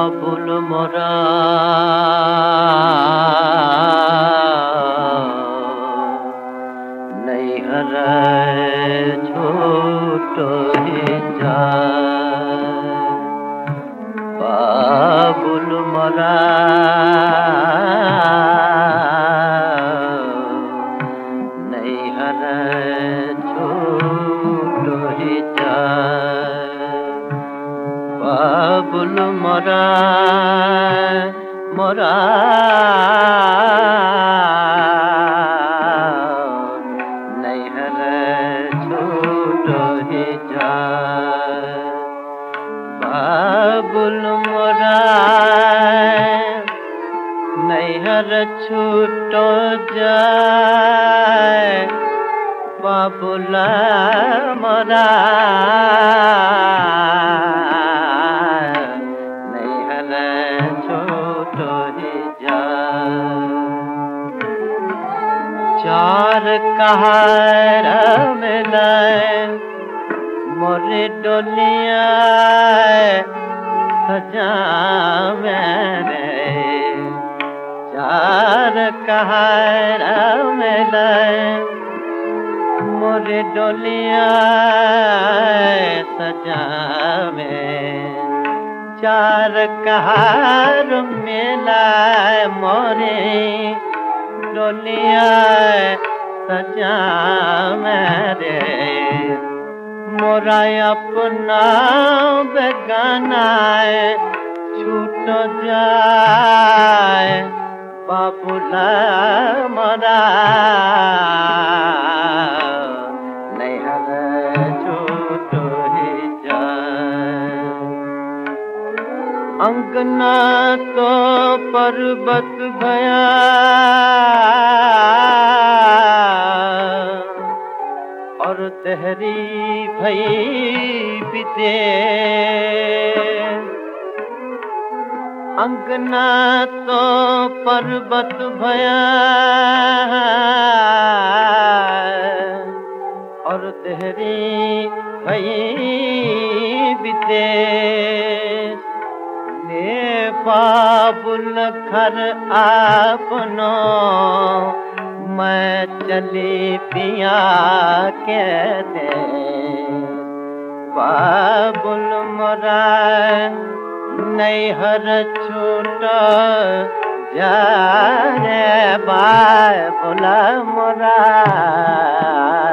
बाबुल मोरा नैहर छोटो ही जाए। बाबुल मोरा नैहर छोटो ही जाए। बाबुल मोरा मोरा नैहर छोटो ही जाए। बाबुल मोरा नैहर छूटो जाए। बाबुल मोरा नैहर छूटो ही जाए। चार कहार मिलाए मोरे डोलिया सजा मेरे। चार कहार मिलाए मोरे डोलिया सजा में। चार कहार मिलाए मोरे डोलिया सजा मेरे। मोरा अपना बेगाना छूट जाए। बाबुल मोरा नैहर छोटो ही जाए। अंगना तो पर्वत भया और तेहरी भई बीते। अंगना तो पर्वत भया और तेहरी भई बीते। ले बाबुल घर आपनो मैं चली पिया के दे। बाबुल मोरा नैहर छूट जाए। बाबुल मोरा